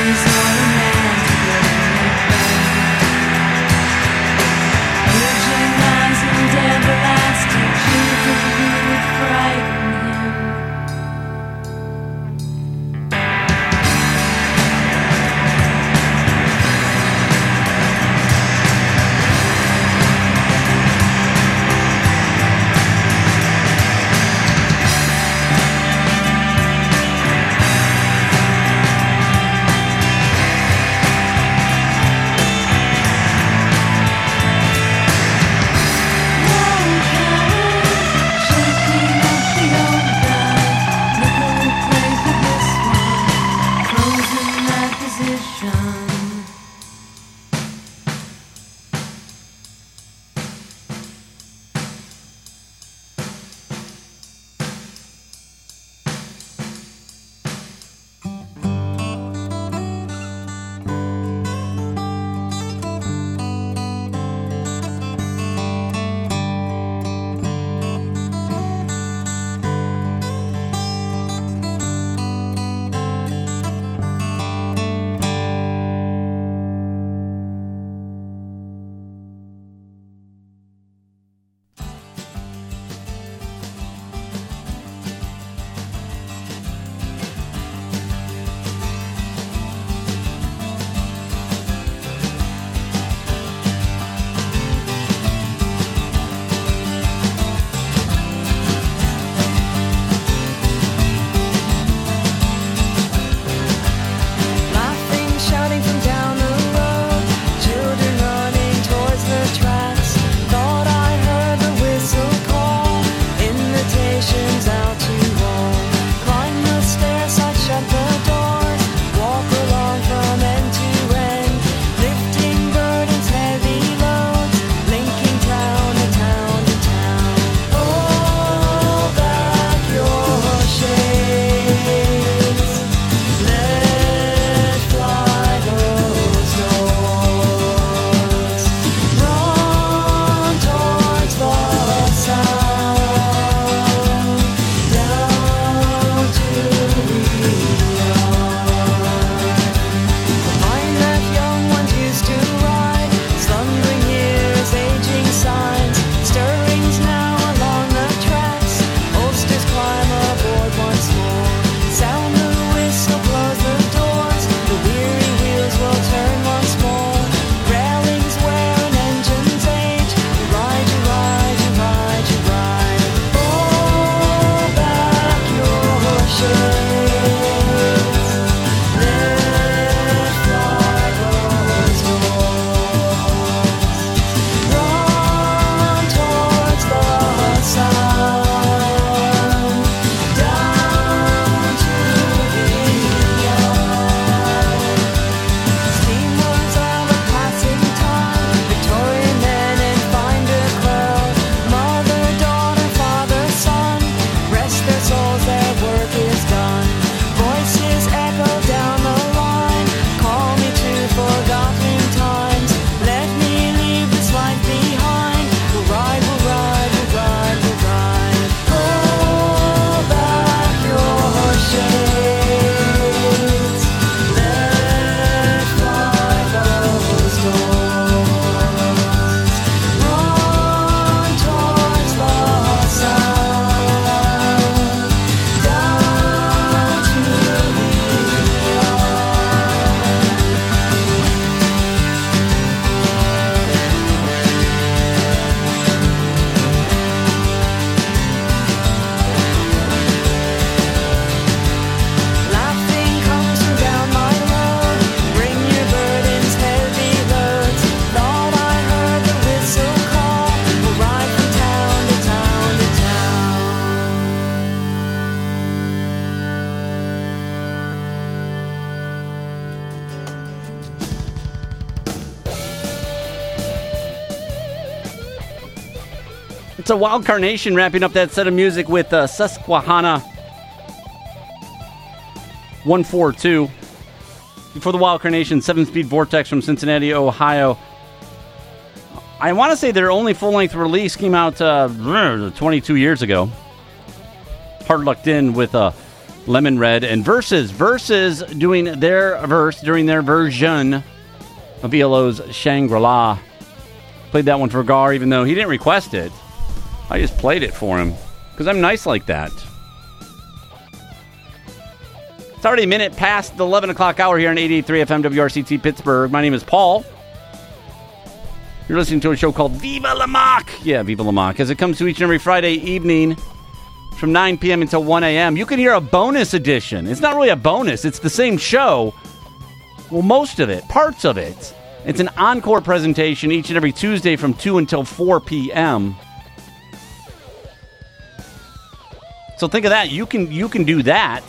It's a Wild Carnation wrapping up that set of music with Susquehanna 142. Before the Wild Carnation, 7-Speed Vortex from Cincinnati, Ohio. I want to say their only full-length release came out 22 years ago. Hard Lucked In with Lemon Red, and Versus. Versus doing their verse during their version of ELO's Shangri-La. Played that one for Gar, even though he didn't request it. I just played it for him, because I'm nice like that. It's already a minute past the 11 o'clock hour here on 88.3 FM WRCT Pittsburgh. My name is Paul. You're listening to a show called Viva La Mock. Yeah, Viva La Mock. As it comes to each and every Friday evening from 9 p.m. until 1 a.m. You can hear a bonus edition. It's not really a bonus. It's the same show. Well, most of it. Parts of it. It's an encore presentation each and every Tuesday from 2 until 4 p.m. So think of that. You can do that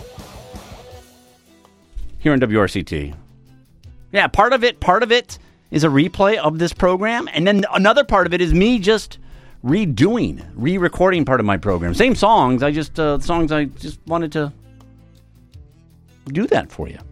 here on WRCT. Yeah, part of it is a replay of this program, and then another part of it is me just re-recording part of my program. Same songs, I just wanted to do that for you.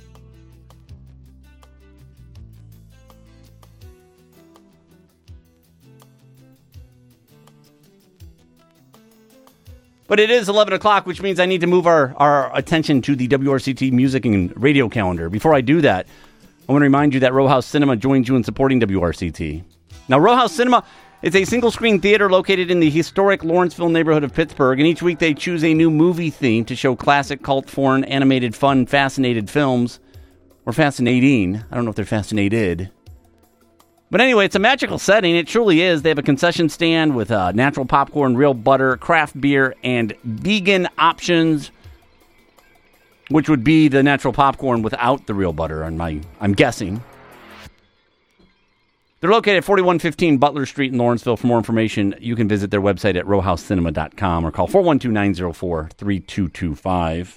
But it is 11 o'clock, which means I need to move our attention to the WRCT music and radio calendar. Before I do that, I want to remind you that Row House Cinema joins you in supporting WRCT. Now, Row House Cinema is a single-screen theater located in the historic Lawrenceville neighborhood of Pittsburgh, and each week they choose a new movie theme to show classic, cult, foreign, animated, fun, fascinated films. Or fascinating. I don't know if they're fascinated. But anyway, it's a magical setting. It truly is. They have a concession stand with natural popcorn, real butter, craft beer, and vegan options, which would be the natural popcorn without the real butter, I'm guessing. They're located at 4115 Butler Street in Lawrenceville. For more information, you can visit their website at rowhousecinema.com or call 412-904-3225.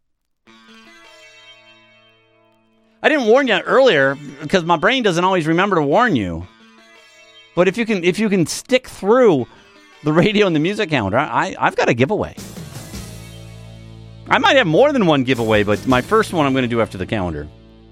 I didn't warn you earlier because my brain doesn't always remember to warn you. But if you can stick through the radio and the music calendar, I've got a giveaway. I might have more than one giveaway, but my first one I'm going to do after the calendar.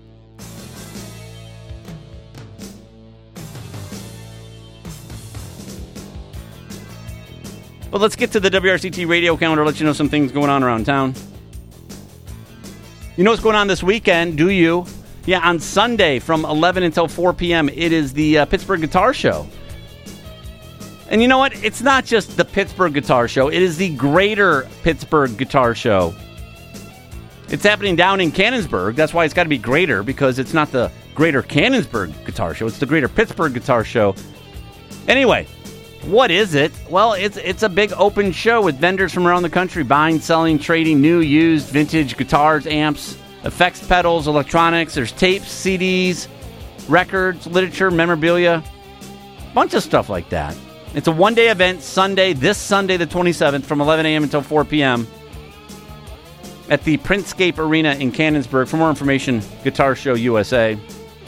Well, let's get to the WRCT radio calendar, let you know some things going on around town. You know what's going on this weekend, do you? Yeah, on Sunday from 11 until 4 p.m., it is the Pittsburgh Guitar Show. And you know what? It's not just the Pittsburgh Guitar Show. It is the Greater Pittsburgh Guitar Show. It's happening down in Canonsburg. That's why it's got to be greater, because it's not the Greater Canonsburg Guitar Show. It's the Greater Pittsburgh Guitar Show. Anyway, what is it? Well, it's a big open show with vendors from around the country buying, selling, trading new, used, vintage guitars, amps, effects pedals, electronics. There's tapes, CDs, records, literature, memorabilia, bunch of stuff like that. It's a one-day event, this Sunday the 27th from 11 a.m. until 4 p.m. at the Printscape Arena in Canonsburg. For more information, Guitar Show USA.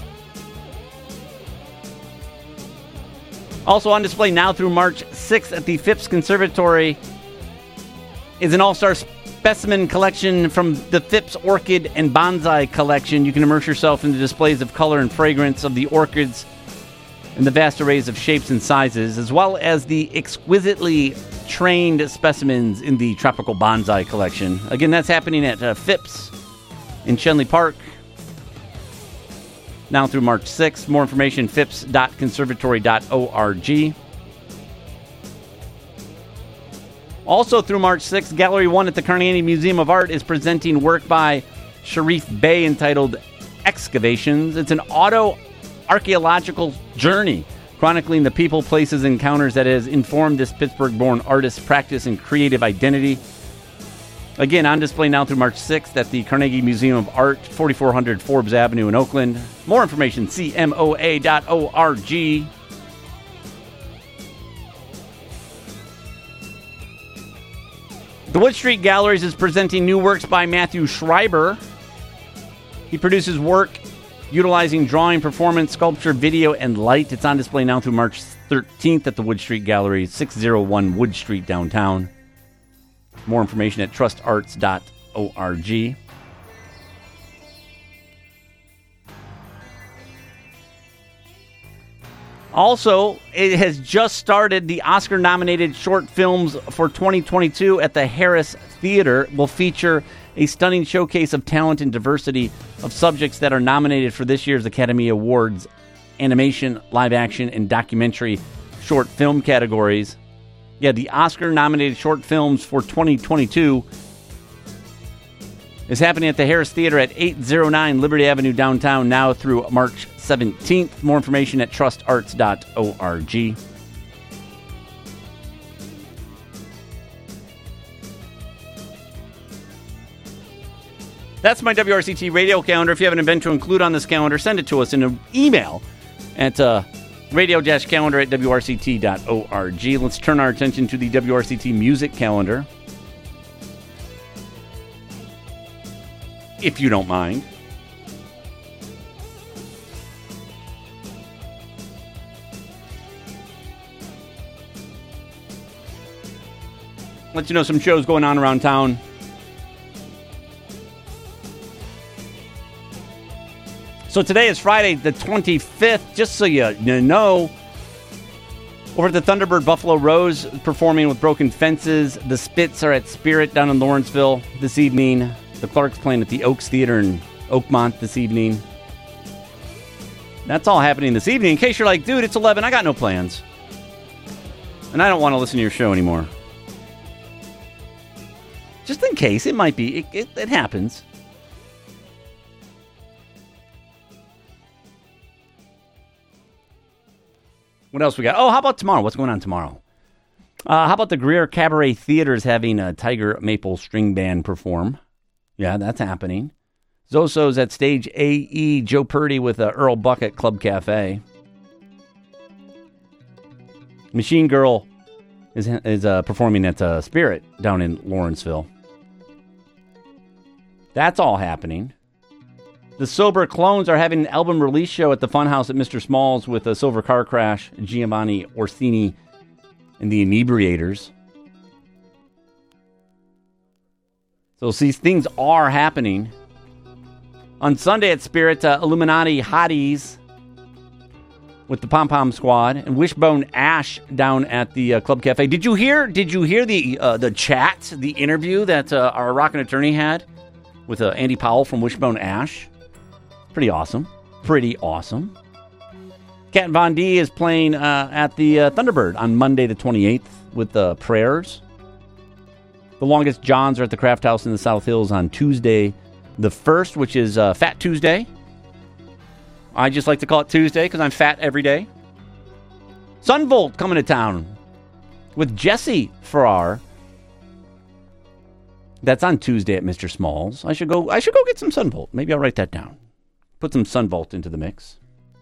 Also on display now through March 6th at the Phipps Conservatory is an all-star specimen collection from the Phipps Orchid and Bonsai collection. You can immerse yourself in the displays of color and fragrance of the orchids and the vast arrays of shapes and sizes, as well as the exquisitely trained specimens in the tropical bonsai collection. Again, that's happening at Phipps in Shenley Park now through March 6th. More information, phipps.conservatory.org. Also through March 6th, Gallery 1 at the Carnegie Museum of Art is presenting work by Sharif Bey entitled Excavations. It's an auto-archaeological journey chronicling the people, places, and encounters that has informed this Pittsburgh-born artist's practice and creative identity. Again, on display now through March 6th at the Carnegie Museum of Art, 4400 Forbes Avenue in Oakland. More information, cmoa.org. The Wood Street Galleries is presenting new works by Matthew Schreiber. He produces work utilizing drawing, performance, sculpture, video, and light. It's on display now through March 13th at the Wood Street Gallery, 601 Wood Street, downtown. More information at trustarts.org. Also, it has just started. The Oscar-nominated short films for 2022 at the Harris Theater will feature a stunning showcase of talent and diversity of subjects that are nominated for this year's Academy Awards animation, live action, and documentary short film categories. Yeah, the Oscar-nominated short films for 2022 is happening at the Harris Theater at 809 Liberty Avenue downtown now through March 17th. More information at trustarts.org. That's my WRCT radio calendar. If you have an event to include on this calendar, send it to us in an email at radio-calendar at wrct.org. Let's turn our attention to the WRCT music calendar, if you don't mind. Let you know some shows going on around town. So today is Friday the 25th, just so you know. Over at the Thunderbird, Buffalo Rose performing with Broken Fences. The Spits are at Spirit down in Lawrenceville this evening. The Clarks playing at the Oaks Theater in Oakmont this evening. That's all happening this evening. In case you're like, dude, it's 11, I got no plans. And I don't want to listen to your show anymore. Just in case, it might be. It happens. What else we got? Oh, how about tomorrow? What's going on tomorrow? How about the Greer Cabaret Theater's having a Tiger Maple String Band perform? Yeah, that's happening. Zoso's at Stage AE. Joe Purdy with Earl Buck Club Cafe. Machine Girl is performing at Spirit down in Lawrenceville. That's all happening. The Sober Clones are having an album release show at the Funhouse at Mr. Smalls with a Silver Car Crash, Giovanni Orsini, and the Inebriators. So see, things are happening. On Sunday at Spirit, Illuminati Hotties with the Pom Pom Squad and Wishbone Ash down at the Club Cafe. Did you hear the chat, the interview that our Rockin' Attorney had with Andy Powell from Wishbone Ash? Pretty awesome. Kat Von D is playing at the Thunderbird on Monday the 28th with the Prayers. The Longest Johns are at the Craft House in the South Hills on Tuesday the 1st, which is Fat Tuesday. I just like to call it Tuesday because I'm fat every day. Sunvolt coming to town with Jesse Farrar. That's on Tuesday at Mr. Smalls. I should go get some Sunvolt. Maybe I'll write that down. Put some Sunvolt into the mix.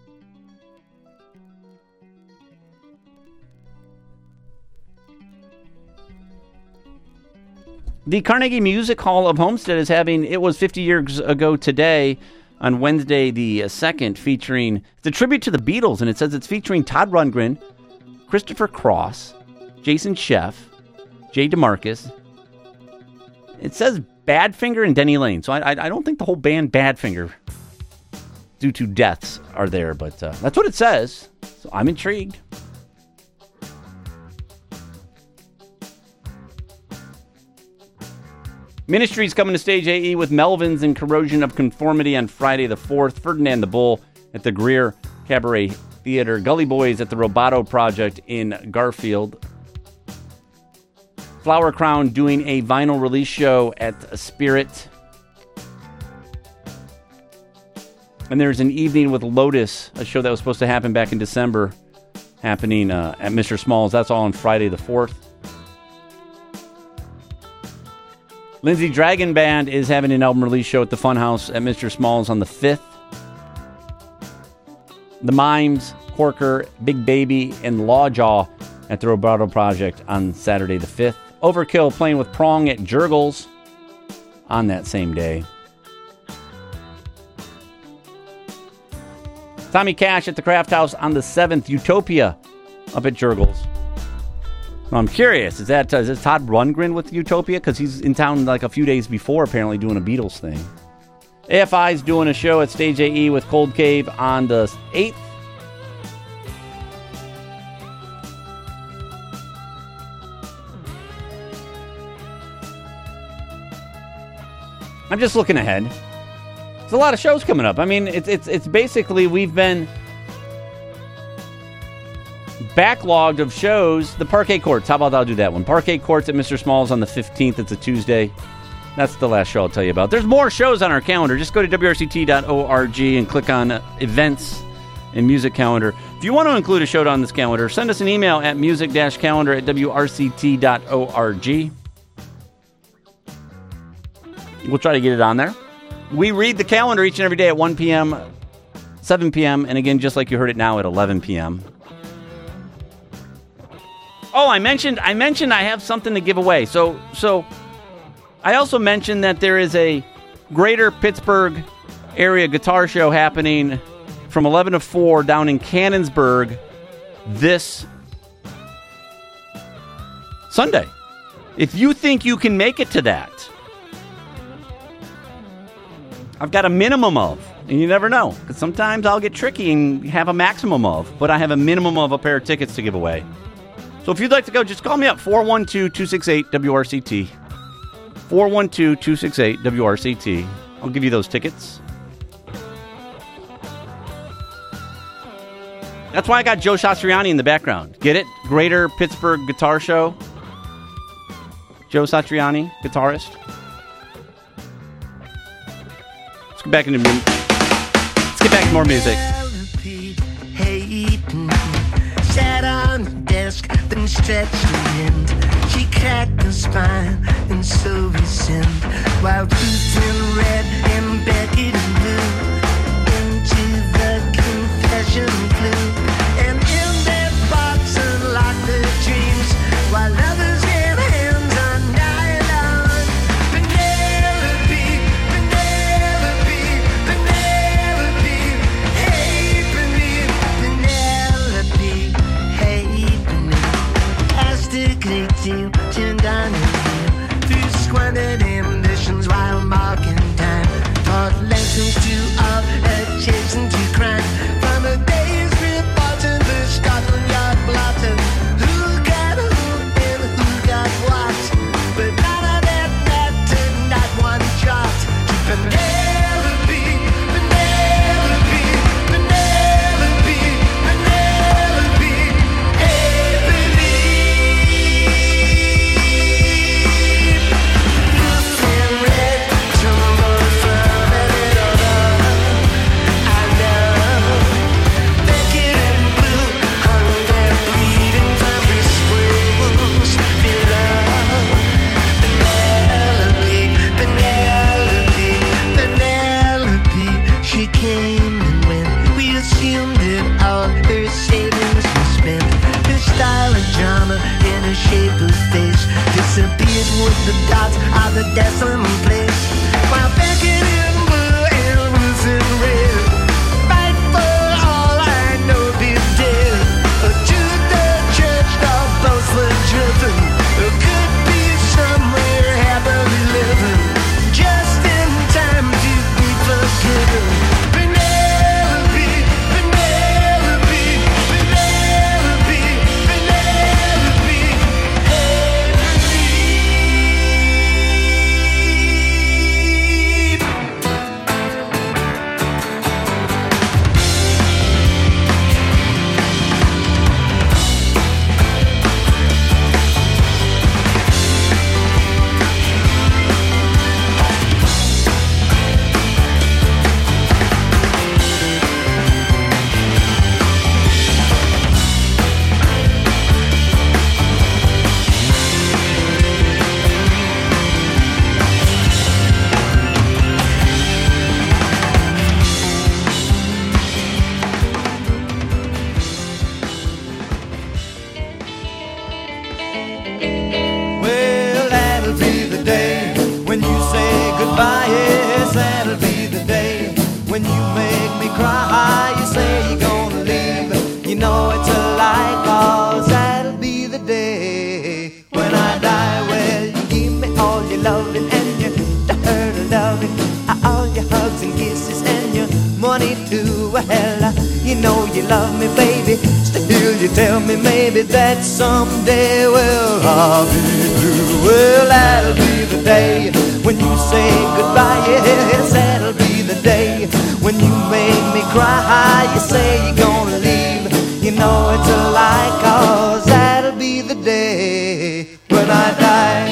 The Carnegie Music Hall of Homestead is having, it was 50 years ago today, on Wednesday the 2nd, featuring, it's a tribute to the Beatles, and it says it's featuring Todd Rundgren, Christopher Cross, Jason Scheff, Jay DeMarcus. It says Badfinger and Denny Lane, so I don't think the whole band Badfinger, due to deaths, are there, but that's what it says, so I'm intrigued. Ministry's coming to Stage AE with Melvins and Corrosion of Conformity on Friday the 4th. Ferdinand the Bull at the Greer Cabaret Theater. Gully Boys at the Roboto Project in Garfield. Flower Crown doing a vinyl release show at Spirit. And there's an Evening with Lotus, a show that was supposed to happen back in December, happening at Mr. Smalls. That's all on Friday the 4th. Lindsay Dragon Band is having an album release show at the Funhouse at Mr. Smalls on the 5th. The Mimes, Corker, Big Baby, and Lawjaw at the Roboto Project on Saturday the 5th. Overkill playing with Prong at Jurgles on that same day. Tommy Cash at the Craft House on the 7th. Utopia up at Jurgles. Well, I'm curious, is Todd Rundgren with Utopia? Because he's in town like a few days before, apparently doing a Beatles thing. AFI's doing a show at Stage AE with Cold Cave on the 8th. I'm just looking ahead. There's a lot of shows coming up. I mean, it's basically we've been backlogged of shows. The Parquet Courts. How about I'll do that one? Parquet Courts at Mr. Small's on the 15th. It's a Tuesday. That's the last show I'll tell you about. There's more shows on our calendar. Just go to WRCT.org and click on events and music calendar. If you want to include a show on this calendar, send us an email at music-calendar@WRCT.org. We'll try to get it on there. We read the calendar each and every day at 1 p.m., 7 p.m., and again, just like you heard it now, at 11 p.m. Oh, I mentioned I have something to give away. So I also mentioned that there is a Greater Pittsburgh area guitar show happening from 11 to 4 down in Cannonsburg this Sunday. If you think you can make it to that, I've got a minimum of, and you never know, because sometimes I'll get tricky and have a maximum of, but I have a minimum of a pair of tickets to give away. So if you'd like to go, just call me up, 412-268-WRCT. 412-268-WRCT. I'll give you those tickets. That's why I got Joe Satriani in the background. Get it? Greater Pittsburgh Guitar Show. Joe Satriani, guitarist. Let's get back to more music. Sat on the desk, then stretched the end. She cracked the spine and so resent. While Ruth in red and Beckett in blue into the confession flew. And in their box unlocked their dreams while others get hands on nylon. Penelope, Penelope, Penelope, hey Penelope, hey Penelope. Plastic victim turned on her heel through squandered ambitions while marking time. Taught lessons to all adjacent to crime. From a day's report to the Scotland Yard blotter. Who got who and who got what? But none of that mattered, not one jot. To Penelope, Penelope, Penelope, Penelope, hey believe. Blue and red tumbled from another. I know. Beckett and blue hung there bleeding from his wounds below. Penelope, Penelope, Penelope, she came and went. We assumed that all her savings were spent. Her style of drama in her shape of face disappeared with the dots of the decimal place. While Beckett in blue and Ruth in red fight for all I know be dead. To the church, all both were driven. Could be somewhere happily living, just in time to be forgiven. Penelope, Penelope, Penelope, Penelope, hey believe. Well, that'll be the day when you say goodbye. Yes, that'll be the day when you make me cry. You say you're gonna leave, you know it's a lie, 'cause that'll be the day when I die. Well, you give me all your loving and your dirty loving, all your hugs and kisses and your money too. Well, you know you love me, baby. Still you tell me maybe that someday, well, I'll be through. Well, that'll be the day when you say goodbye. Yes, that'll be the day when you make me cry. You say you're gonna leave, you know it's a lie, 'cause that'll be the day when I die.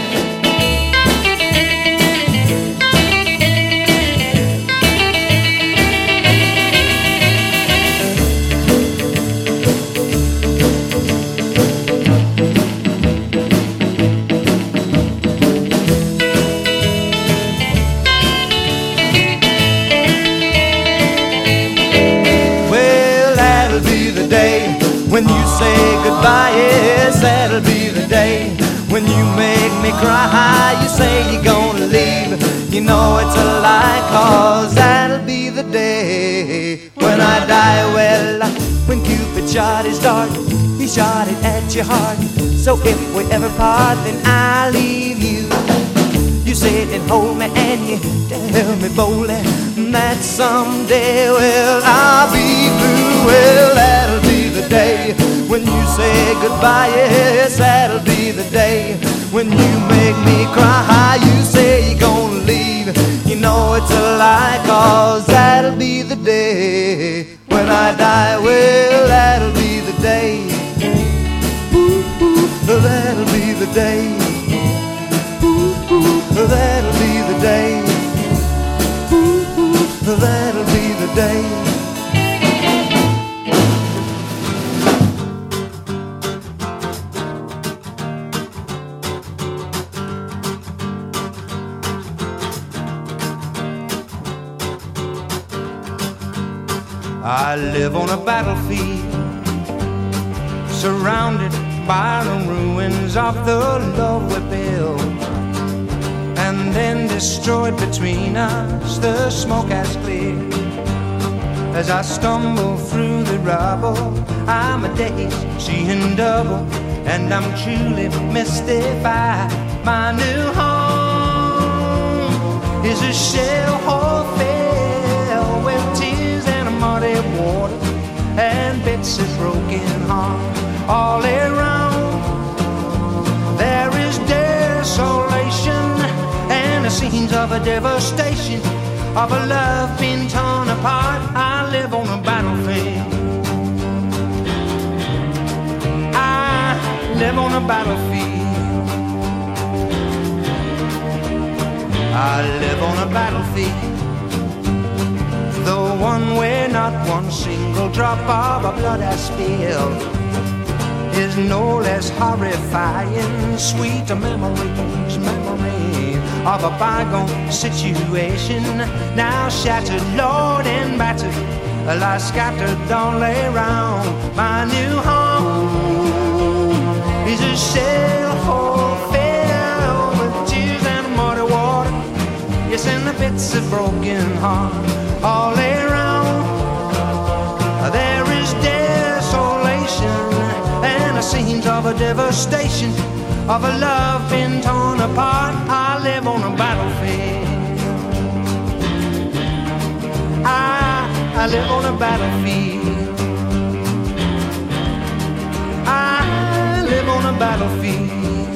When you say goodbye, yes, that'll be the day when you make me cry. You say you're gonna leave, you know it's a lie, 'cause that'll be the day when I die. Well, when Cupid shot his dart, he shot it at your heart. So if we ever part, then I'll leave you. You sit and hold me and you tell me boldly that someday, well, I'll be through. Well, that'll be the day when you say goodbye. Yes, that'll be the day when you make me cry. You say you're gonna leave, you know it's a lie, 'cause that'll be the day when I die. Well, that'll be the day. Ooh, ooh, that'll be the day. That'll be the day. Ooh, ooh, that'll be the day. I live on a battlefield, surrounded by the ruins of the love we built, and then destroyed between us. The smoke has cleared. As I stumble through the rubble, I'm a daze, seeing double, and I'm truly mystified. My new home is a shell-hole filled with tears and muddy water and bits of broken heart. All around there is desolation and the scenes of a devastation, of a love being torn apart. I live on a battlefield. I live on a battlefield. I live on a battlefield, the one where not one single drop of blood has spilled is no less horrifying. Sweet memories, memories of a bygone situation, now shattered, Lord, and battered, lie scattered all around. My new home is a shell-hole filled with tears and muddy water, yes, and the bits of broken heart. All around there is desolation and the scenes of a devastation, of a love being torn apart. I live on a battlefield. I live on a battlefield. I live on a battlefield.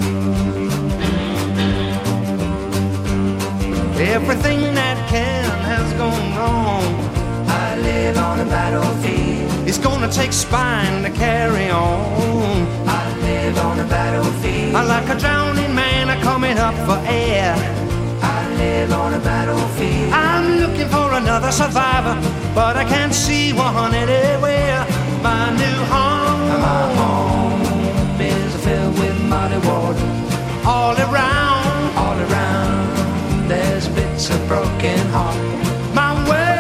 Everything that can has gone wrong. I live on a battlefield. It's gonna take spine to carry on. I live on a battlefield. I like a drowning man coming up for air. I live on a battlefield. I'm looking for another survivor, but I can't see one anywhere. My new home, my home is filled with muddy water. All around, there's bits of broken heart. My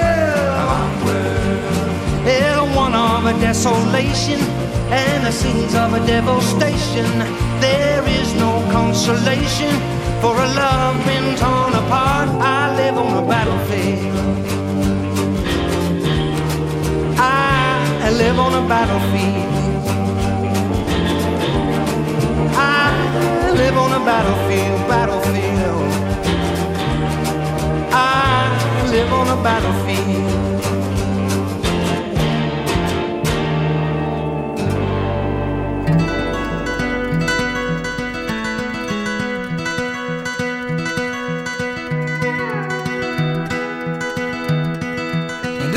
world is one of a desolation and the scenes of a devastation. There is no consolation for a love been torn apart. I live on a battlefield. I live on a battlefield. I live on a battlefield, battlefield. I live on a battlefield.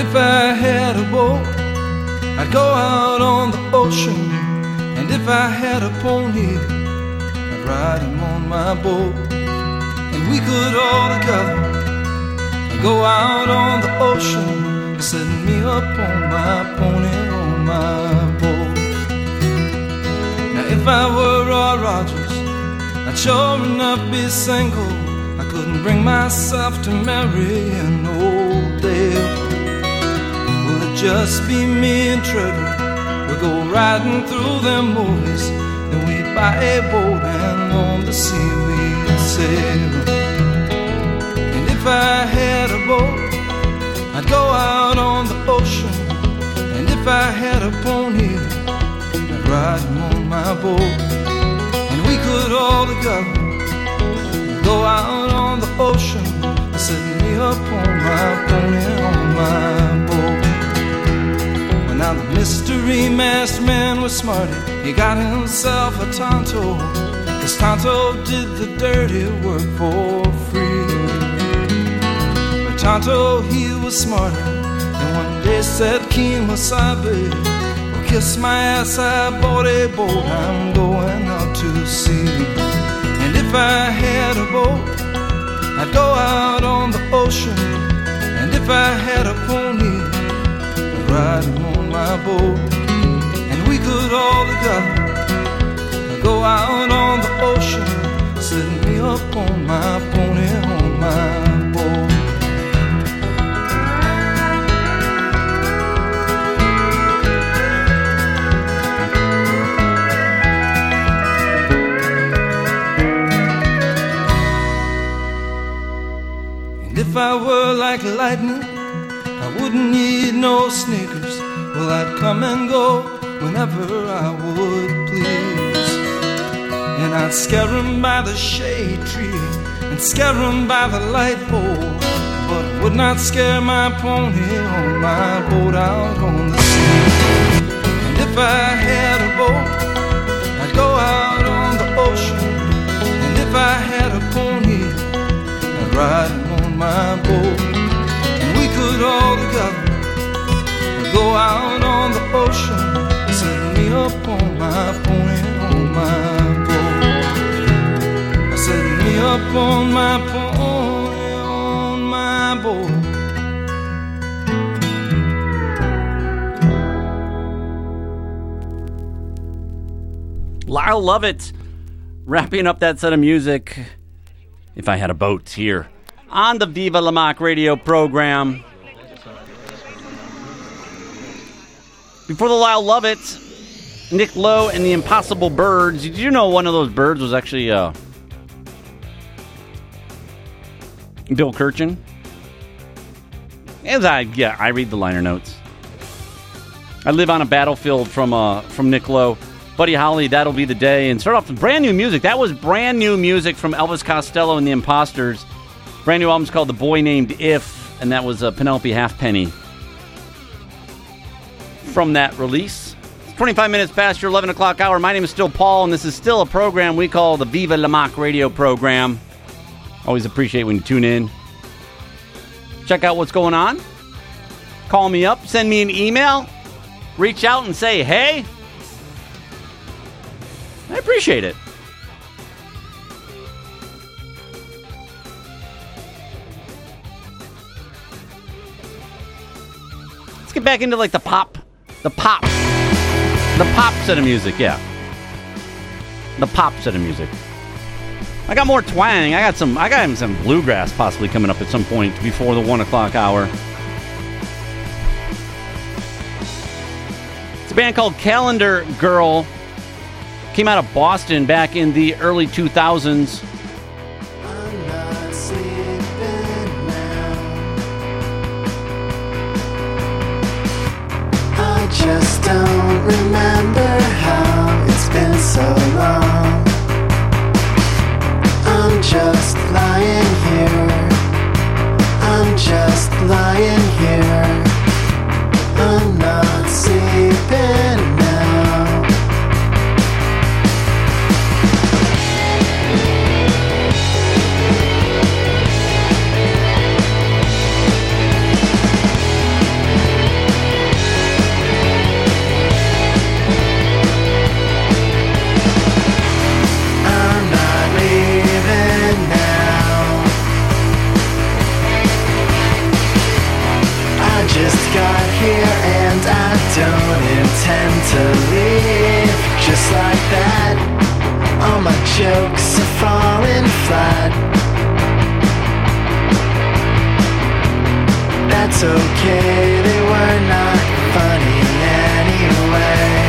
if I had a boat, I'd go out on the ocean. And if I had a pony, I'd ride him on my boat. And we could all together go out on the ocean, setting me up on my pony, on my boat. Now if I were Roy Rogers, I'd sure enough be single. I couldn't bring myself to marry an old dame. Will it just be me and Trevor? We'd go riding through them movies, then we'd buy a boat and on the sea we'd sail. And if I had a boat, I'd go out on the ocean. And if I had a pony, I'd ride him on my boat. And we could all together go out on the ocean, setting me up on my pony, on my boat. Well, now the mystery masked man was smarty. He got himself a Tonto, 'cause Tonto did the dirty work for free. But Tonto, he was smarter, and one day said, Kemosabe, well, kiss my ass, I bought a boat, I'm going out to sea. And if I had a boat, I'd go out on the ocean. And if I had a pony, I'd ride him on my boat. And we could all together go out on the ocean, setting me up on my pony, on my boat. If I were like lightning, I wouldn't need no sneakers. Well, I'd come and go whenever I would please. And I'd scare 'em by the shade tree and scare 'em by the light pole, but would not scare my pony on my boat out on the sea. And if I had a boat, I'd go out on the ocean. And if I had a pony, I'd ride him on my boat. And we could all together go out on the ocean, setting me up on my pony, on my boat. Setting me up on my pony, on my boat. Lyle Lovett wrapping up that set of music. If I had a boat here on the Viva La Mock radio program. Before the Lyle Lovett, Nick Lowe and the Impossible Birds. Did you know one of those birds was actually Bill Kirchen? I read the liner notes. I live on a battlefield from Nick Lowe. Buddy Holly, That'll Be the Day. And start off with brand new music. That was brand new music from Elvis Costello and the Imposters. Brand new album's called The Boy Named If, and that was Penelope Halfpenny from that release. 25 minutes past your 11 o'clock hour. My name is still Paul, and this is still a program we call the Viva La Mock radio program. Always appreciate when you tune in. Check out what's going on. Call me up. Send me an email. Reach out and say, hey. I appreciate it. Let's get back into like the pop set of music, yeah. The pop set of music. I got more twang. I got some bluegrass possibly coming up at some point before the 1 o'clock hour. It's a band called Calendar Girl. Came out of Boston back in the early 2000s. I'm not sleeping now. I just don't remember how it's been so long. I'm just lying here. I'm just lying here. I'm not sleeping now. got here and I don't intend to leave. Just like that, all my jokes are falling flat. That's okay, they were not funny anyway.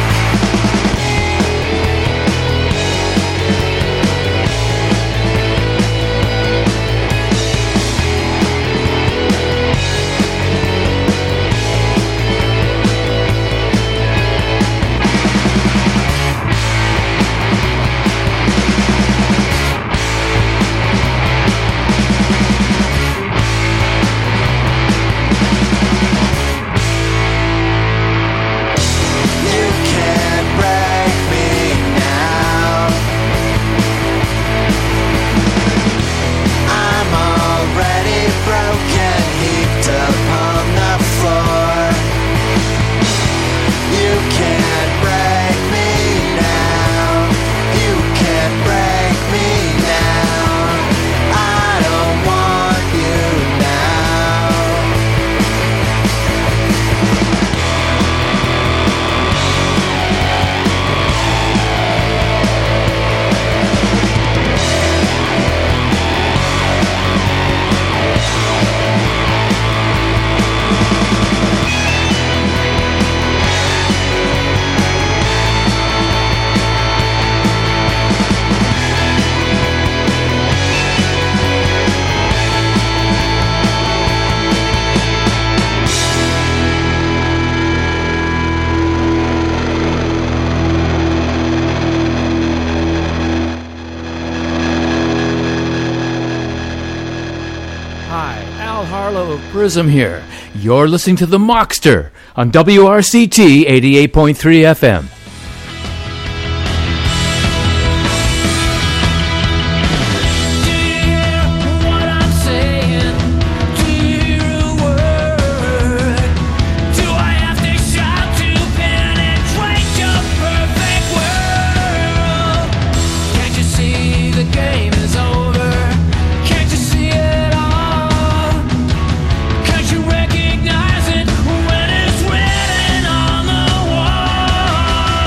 Prism here. You're listening to The Mockster on WRCT 88.3 FM. Recognize it when it's written on the wall.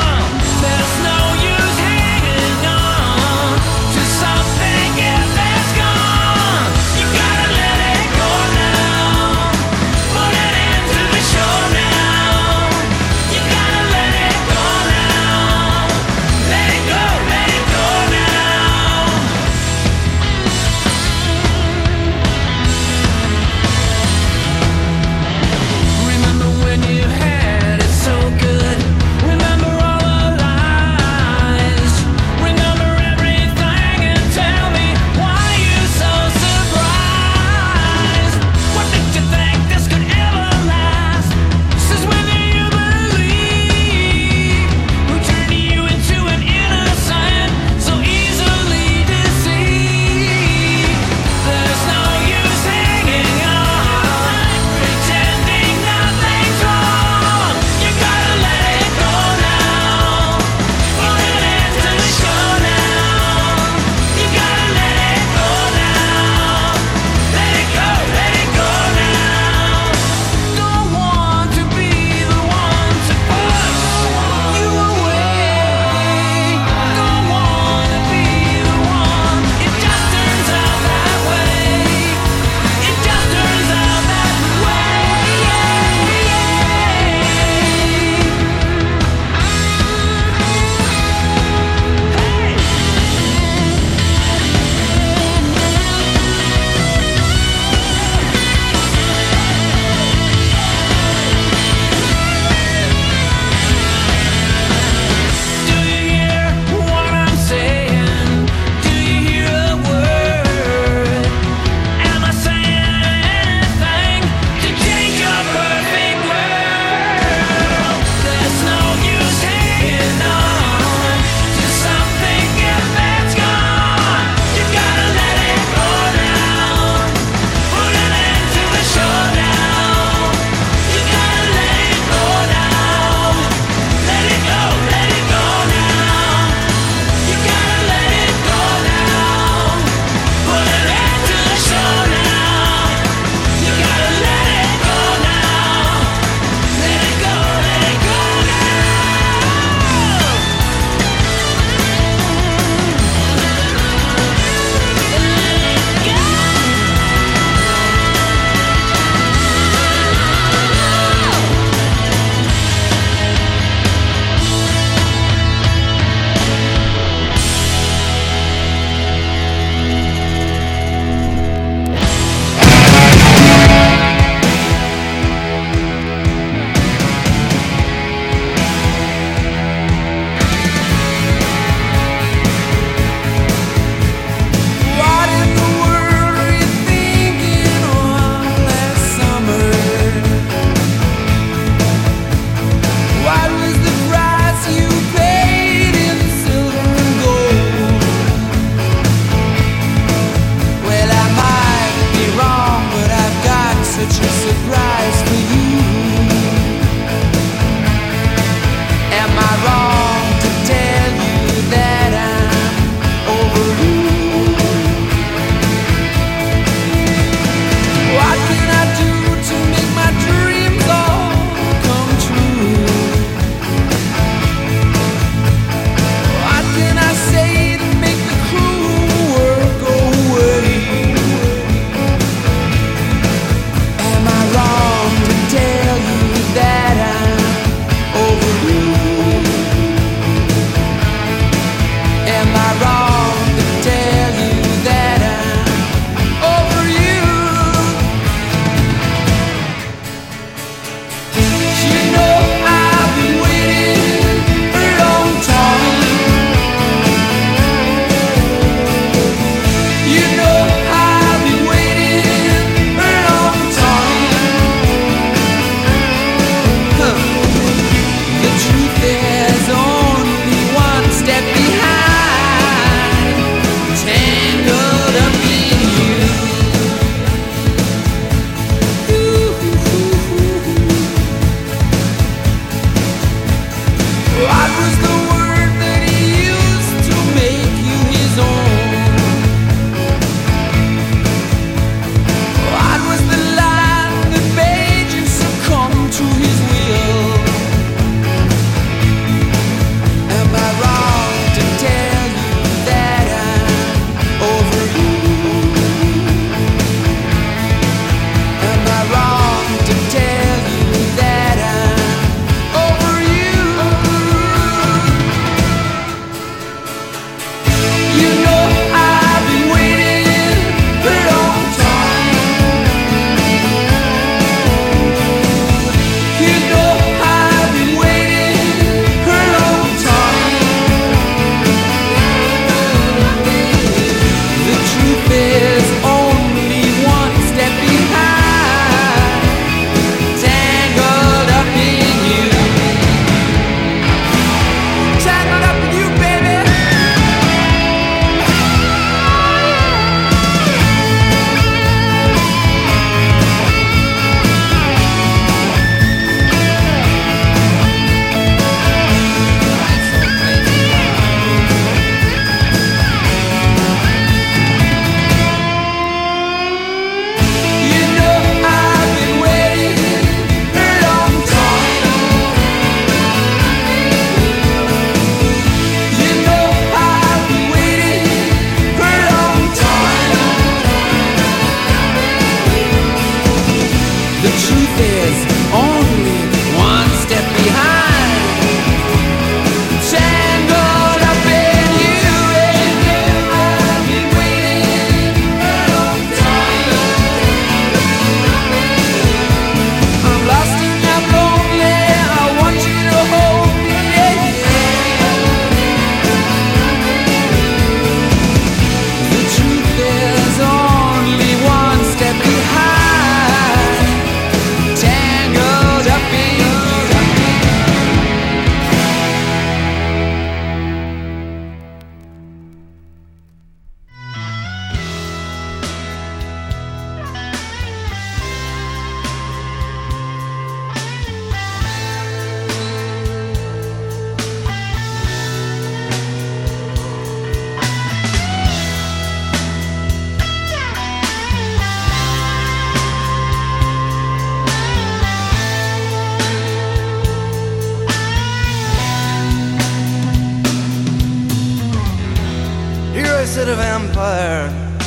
set of empire.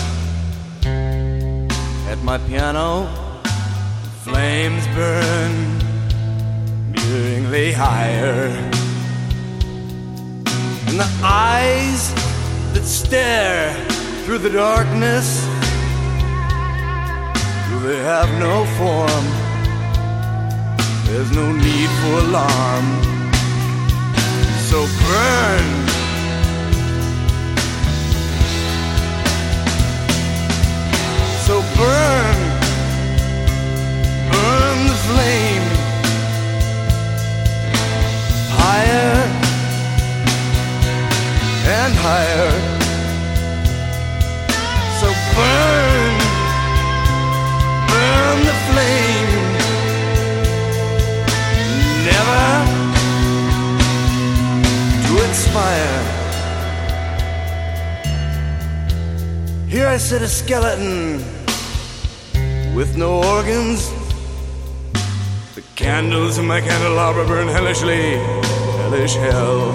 At my piano, flames burn luringly higher. And the eyes that stare through the darkness, they have no form. There's no need for alarm. So burn. So burn. Burn the flame. Higher and higher. So burn. Burn the flame. Never to expire. Here I sit a skeleton with no organs. The candles in my candelabra burn hellishly, hellish hell.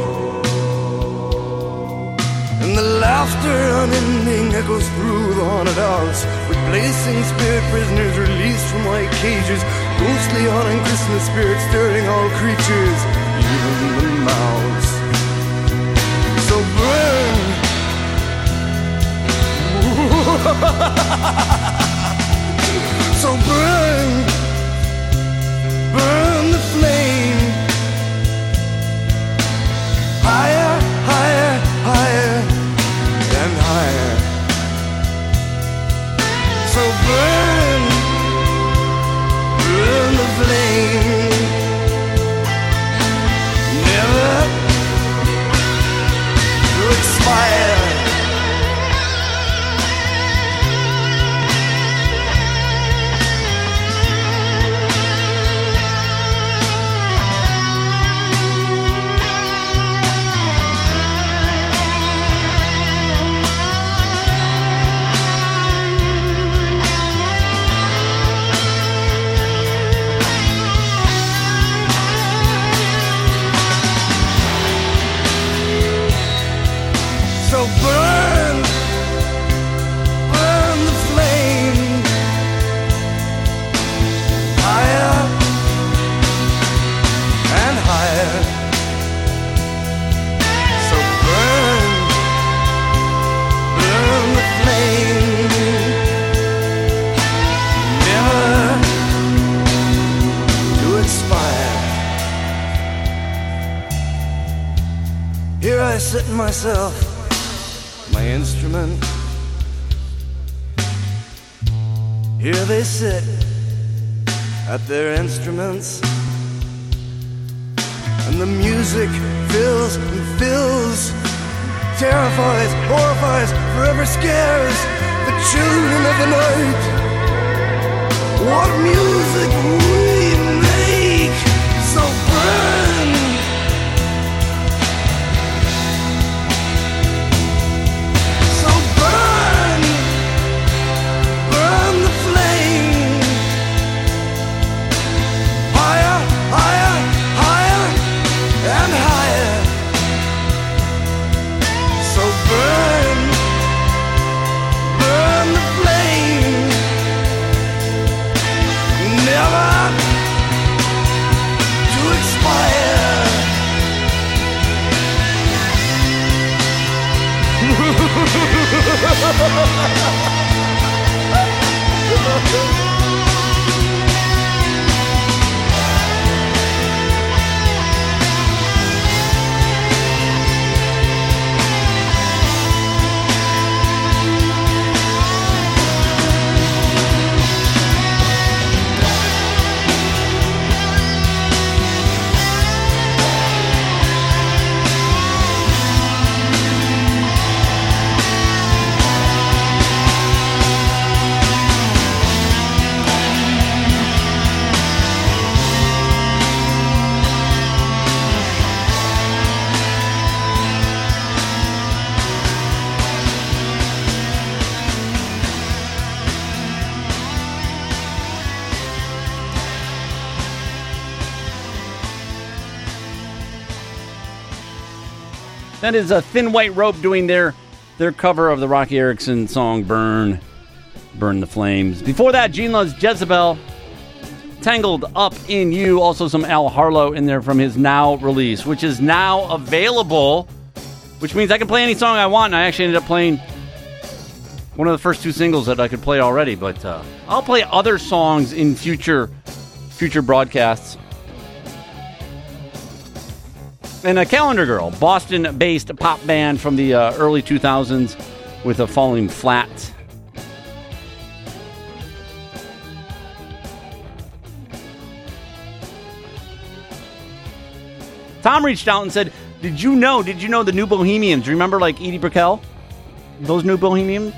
And the laughter unending echoes through the haunted house, with blazing spirit prisoners released from white cages, ghostly haunting Christmas spirits stirring all creatures, even the mouse. So burn. So burn. Burn the flame. Higher, higher, higher, and higher. So burn. Burn the flame. Never to expire. So burn, burn the flame. Higher and higher. So burn, burn the flame. Never to expire. Here I sit myself, my instrument. Here they sit at their instruments, and the music fills and fills, terrifies, horrifies, forever scares the children of the night. What music we make. So burn. That is a Thin White Rope doing their their cover of the Rocky Erickson song Burn the Flames. Before that, Gene Love's Jezebel, Tangled Up in You. Also some Al Harlow in there from his Now release, which is now available, which means I can play any song I want. And I actually ended up playing one of the first two singles that I could play already, but I'll play other songs in future broadcasts. And Calendar Girl, Boston-based pop band from the early 2000s with a Falling Flat. Tom reached out and said, did you know the New Bohemians? Remember like Edie Brickell? Those New Bohemians?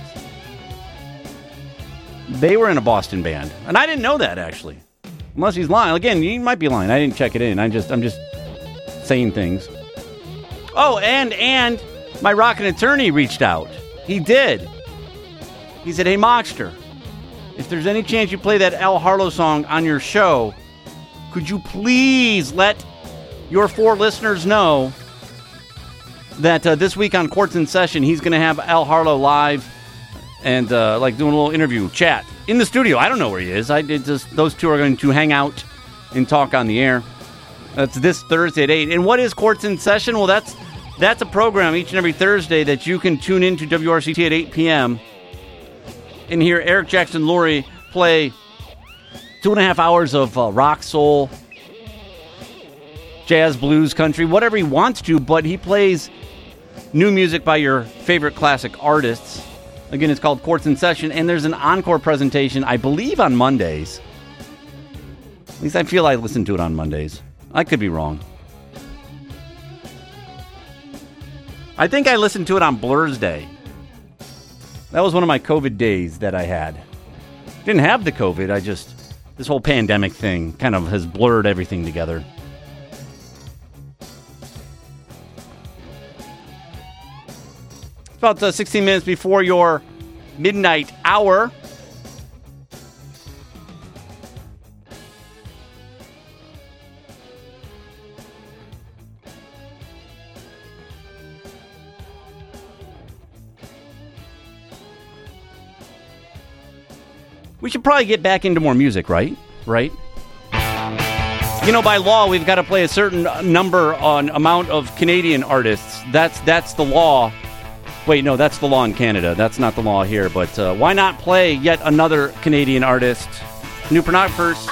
They were in a Boston band. And I didn't know that, actually. Unless he's lying. Again, he might be lying. I didn't check it in. I'm just saying things. Oh, and my rockin' attorney reached out. He did. He said, hey, Mockster, if there's any chance you play that Al Harlow song on your show, could you please let your 4 listeners know that this week on Quartz in Session, he's going to have Al Harlow live and like doing a little interview, chat in the studio. I don't know where he is. Those two are going to hang out and talk on the air. That's this Thursday at 8. And what is Quartz in Session? Well, that's a program each and every Thursday that you can tune into WRCT at 8 p.m. and hear Eric Jackson Lurie play 2.5 hours of rock, soul, jazz, blues, country, whatever he wants to, but he plays new music by your favorite classic artists. Again, it's called Quartz in Session, and there's an encore presentation, I believe, on Mondays. At least I feel I listen to it on Mondays. I could be wrong. I think I listened to it on Blur's Day. That was one of my COVID days that I had. Didn't have the COVID, this whole pandemic thing kind of has blurred everything together. It's about 16 minutes before your midnight hour. We should probably get back into more music, right? Right? You know, by law, we've got to play a certain amount of Canadian artists. That's the law. Wait, no, that's the law in Canada. That's not the law here. But why not play yet another Canadian artist? New pornographers.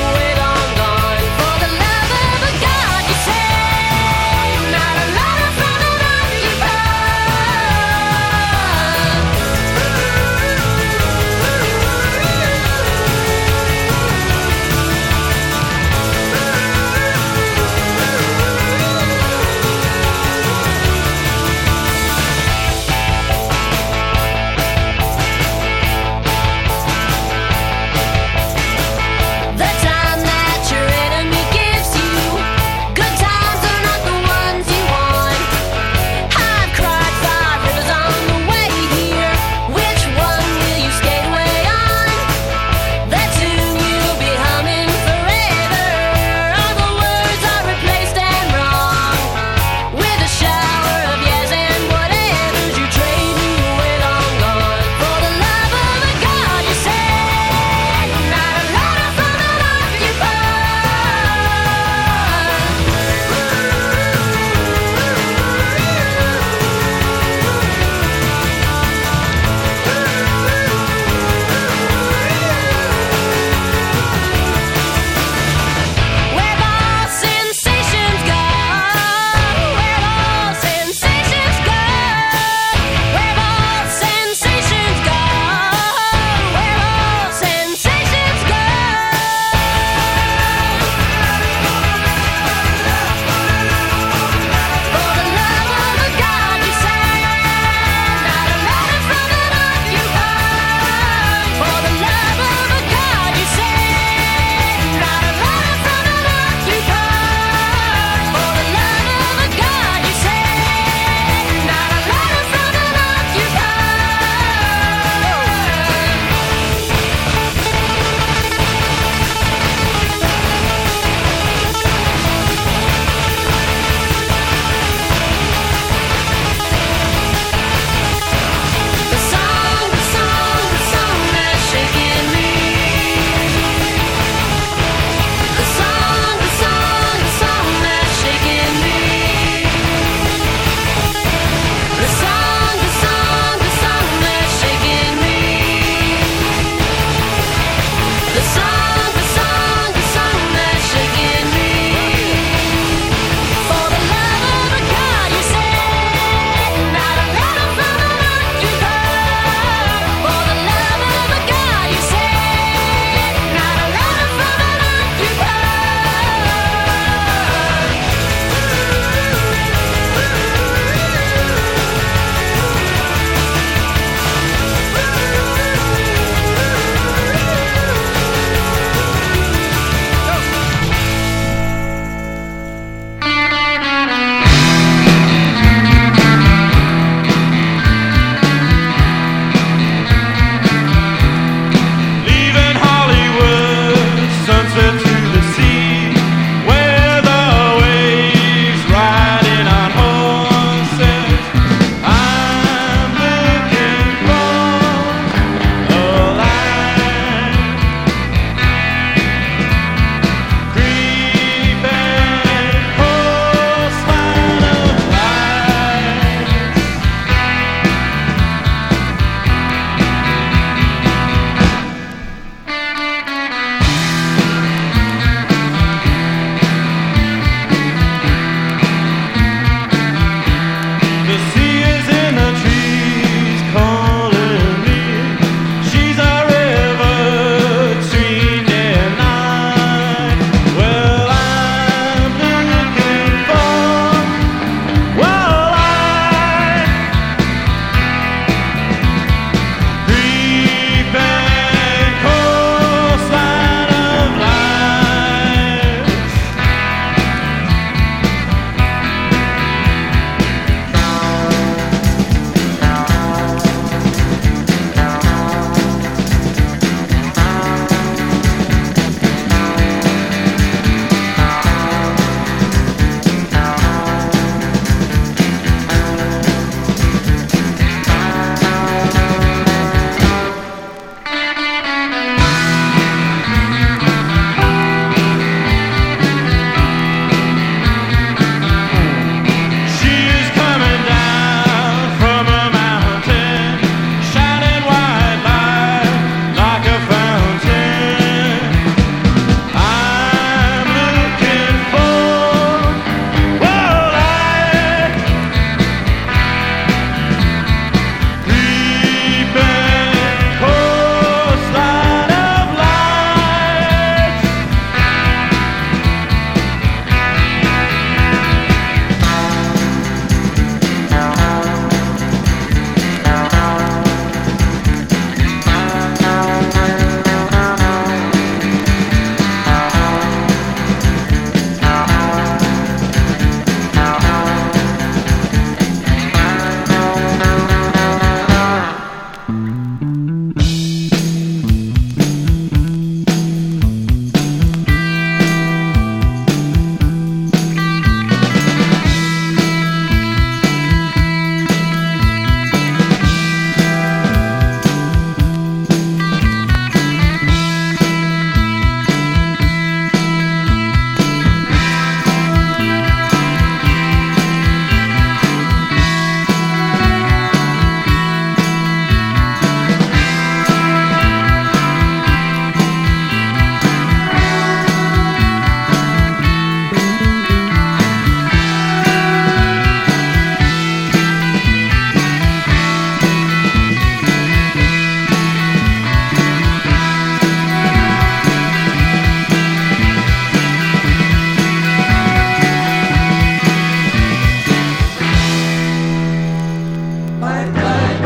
Not a lot of fun.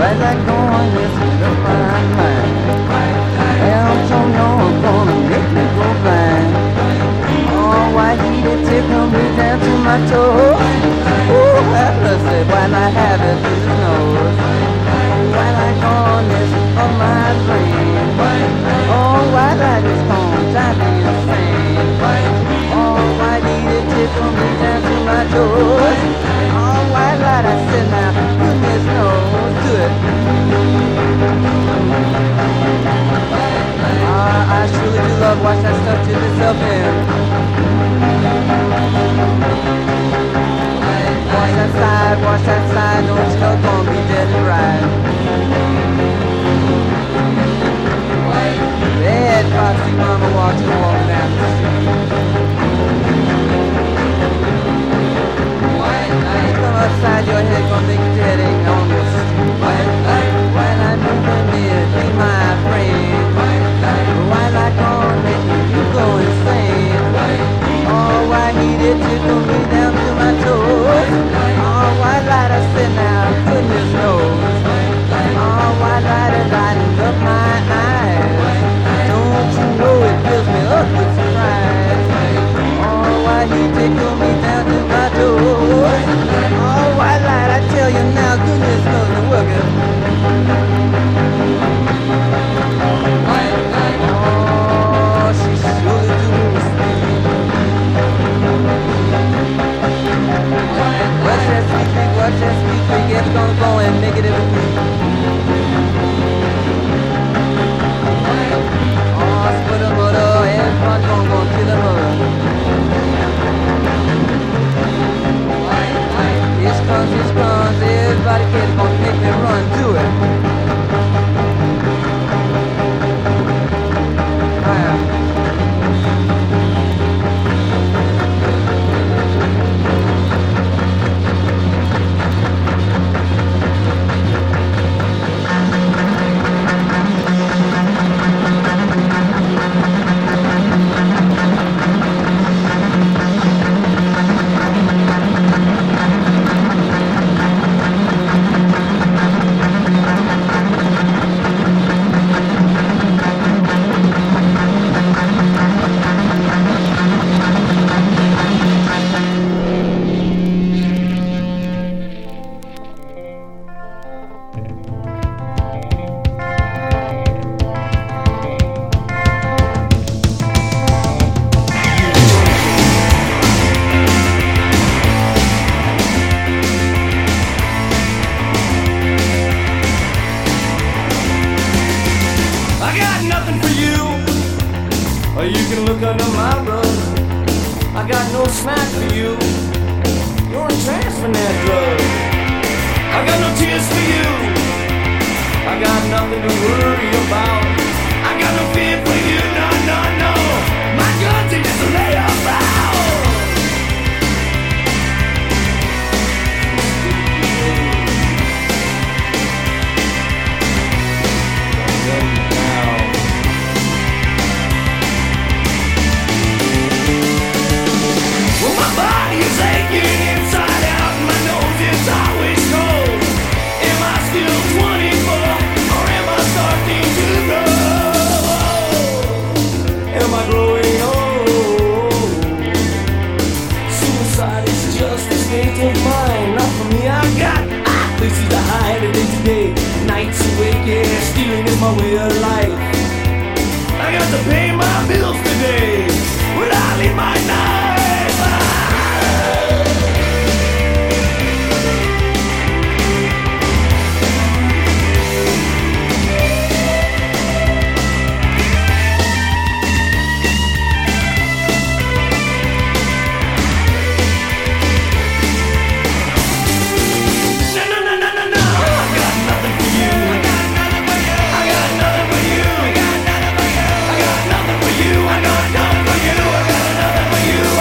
right like on this little fine line. Well, so no one's gonna make me go blind. Oh, why he did tickle me down to my toes. Ooh, have mercy, while I have it through his nose. While I on this on my brain. Oh, while I just gonna drive me insane. Oh, why did it tickle me down to my toes? Oh, why light I sit now? Goodness knows, do it. I surely do love watch that stuff to itself in. Watch that side, don't you know gonna be dead and right. Bad foxy mama walking down the street. Come outside your head, gonna make your headache on the street. While I do come here, be my friend. While I can't make you go insane. Oh, why he did tickle me down to my toes. Oh, why light I sit now, goodness knows. Oh, why light it lighting up my eyes. Don't you know it fills me up with surprise. Oh, why he tickled me down to my toes. Oh, why light I tell you now, goodness knows the worker. Oh, she surely do miss me. Watch that sweet freak, it's gonna go and make it with me. Oh, split a mother, everyone's gonna kill a mother. Here comes, everybody kid's gonna make me run to it. I got nothing for you.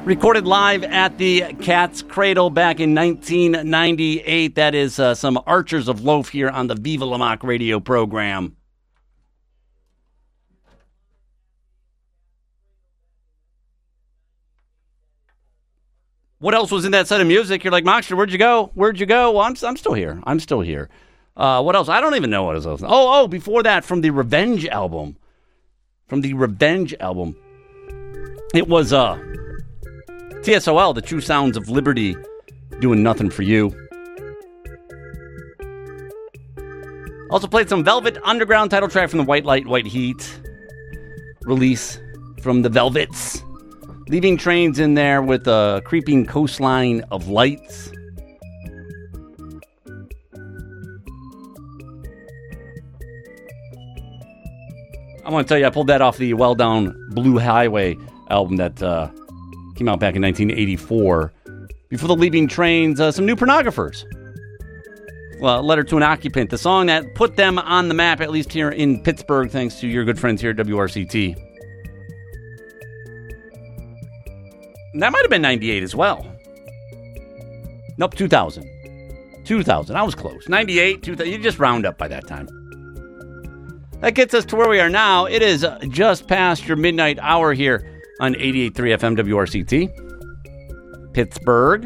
Recorded live at the Cat's Cradle back in 1998. That is some Archers of Loaf here on the Viva La Mock radio program. What else was in that set of music? You're like, Moxter, where'd you go? Where'd you go? Well, I'm still here. I'm still here. What else? I don't even know what else. Oh, before that, from the Revenge album. It was TSOL, The True Sounds of Liberty, Doing Nothing for You. Also played some Velvet Underground, title track from the White Light, White Heat release from the Velvets. Leaving Trains in there with a Creeping Coastline of Lights. I want to tell you, I pulled that off the Well Down Blue Highway album that came out back in 1984. Before the Leaving Trains, some new Pornographers. Well, Letter to an Occupant, the song that put them on the map, at least here in Pittsburgh, thanks to your good friends here at WRCT. And that might have been 98 as well. Nope, 2000. 2000, I was close. 98, 2000, you just round up by that time. That gets us to where we are now. It is just past your midnight hour here on 88.3 FM WRCT, Pittsburgh.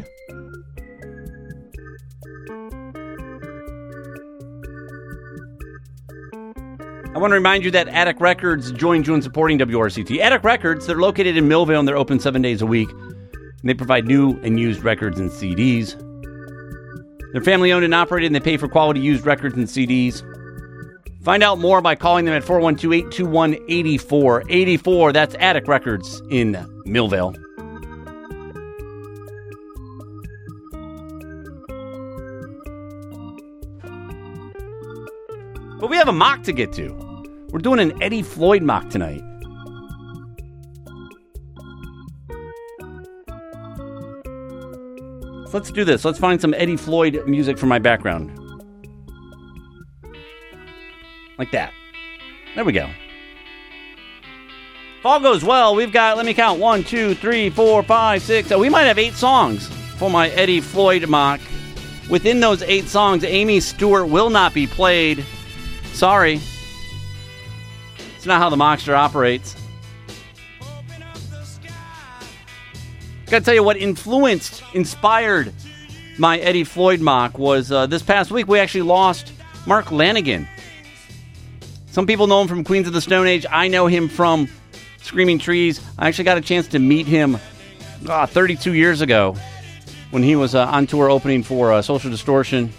I want to remind you that Attic Records joined you in supporting WRCT. Attic Records, they're located in Millvale and they're open 7 days a week. And they provide new and used records and CDs. They're family owned and operated and they pay for quality used records and CDs. Find out more by calling them at 412-821-8484. That's Attic Records in Millvale. But we have a mock to get to. We're doing an Eddie Floyd mock tonight. So let's do this. Let's find some Eddie Floyd music for my background. Like that. There we go. If all goes well, we've got, let me count, 1, 2, 3, 4, 5, 6. We might have 8 songs for my Eddie Floyd mock. Within those 8 songs, Amy Stewart will not be played. Sorry. It's not how the Mockster operates. Gotta tell you what inspired my Eddie Floyd mock was this past week we actually lost Mark Lanigan. Some people know him from Queens of the Stone Age. I know him from Screaming Trees. I actually got a chance to meet him 32 years ago when he was on tour opening for Social Distortion.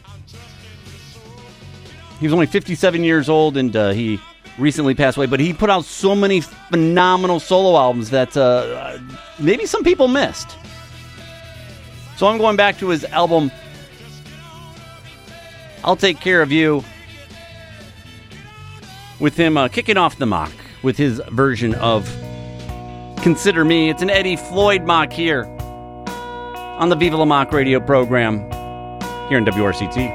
He was only 57 years old and he recently passed away, but he put out so many phenomenal solo albums that maybe some people missed. So I'm going back to his album, I'll Take Care of You, with him kicking off the mock with his version of Consider Me. It's an Eddie Floyd mock here on the Viva La Mock radio program here in WRCT.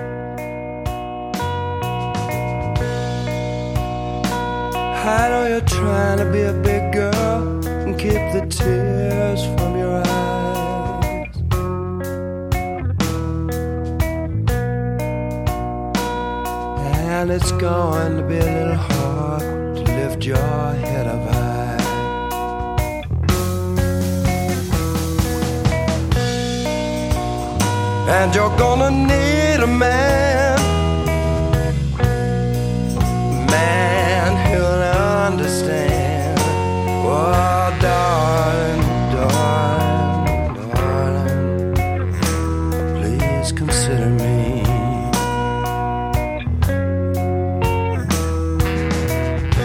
I know you're trying to be a big girl and keep the tears from your eyes. And it's going to be a little hard to lift your head up high. And you're gonna need a man